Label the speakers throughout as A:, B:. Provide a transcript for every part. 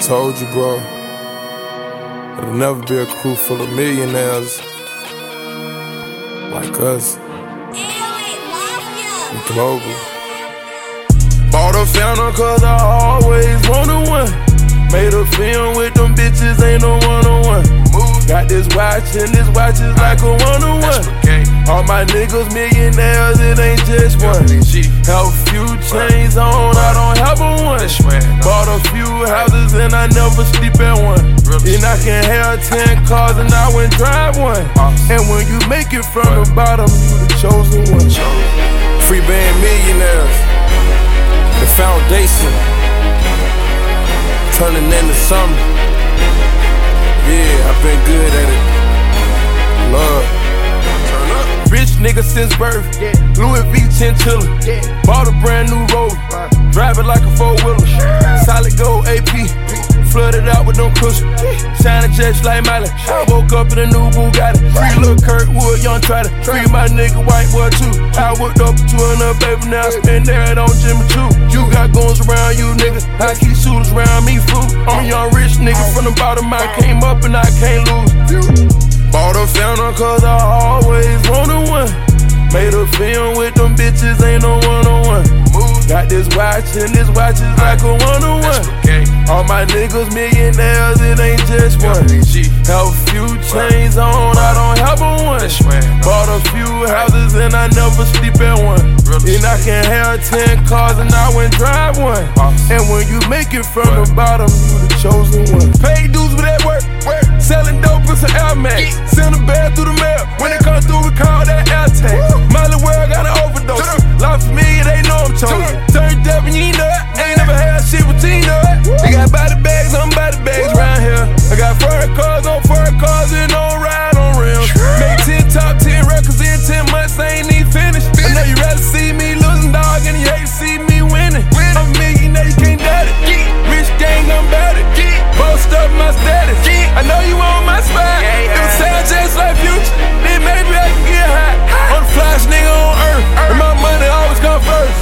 A: Told you, bro. It'll never be a crew full of millionaires like us. We global. Bought a fountain cause I always wanted one. Made a film with them bitches, ain't no one-on-one. Got this watch and this watch is like a one-on-one. All my niggas millionaires, it ain't just one. Have a few chains on, I don't have a one. Bought a few houses and I never sleep at one. And I can have 10 cars and I wouldn't drive one. And when you make it from the bottom, you the chosen one. Free band millionaires, the foundation, turning into something. Yeah, I've been good at it. Love. Rich nigga since birth, Louis V chinchilla. Bought a brand new Rover, drive it like a four-wheeler. Solid gold AP, flooded out with no cushion. Shining just like Miley. I woke up in a new Bugatti. Free Lil Kirkwood, young Trotter. Free my nigga white boy too. I worked up to another baby, now I spend that on Jimmy Choo. You got guns around you niggas, I keep shooters around me fool. I'm a young rich nigga from the bottom, I came up and I can't lose. Bought a fountain cause I always wanted one. Made a film with them bitches, ain't no one-on-one. Got this watch and this watch is like a one-on-one. All my niggas millionaires, it ain't just one. Have a few chains on, I don't have a one. Bought a few houses and I never sleep at one. And I can have 10 cars and I wouldn't drive one. And when you make it from the bottom, you the chosen one. Pay dues with that work, selling dope with some Air Max. Send a bag through the mail, when it comes through we call that air tax. Miley World got an overdose, lost for me, they know I'm chosen. Turned up and you know it, ain't never had shit with Tina. They got body bags on body bags around here. I got foreign cars on foreign cars and don't ride on rims. Made 10 top 10 records in 10 months, I ain't even finished. I know you rather see me losing, dog, and you hate to see me winning. I'm a millionaire, you can't doubt it. Rich gang, I'm about it. Boast up my status. I know you on my spot. It was sound just like Future. Then maybe I can get hot. I'm the flyest nigga on earth, and my money always come first.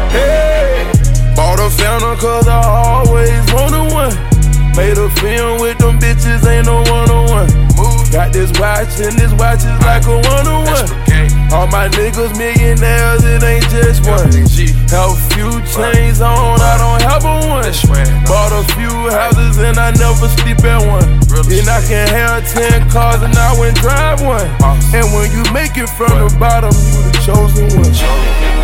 A: Hey, bought a fountain cause I always wanted one. Made a film with them bitches, ain't no one-on-one. Got this watch and this watch is like a one-on-one. All my niggas millionaires, it ain't just one. Have a few chains on, I don't have a one. Bought a few houses and I never sleep at one. And I can have 10 cars and I wouldn't drive one. And when you make it from the bottom, you the chosen one.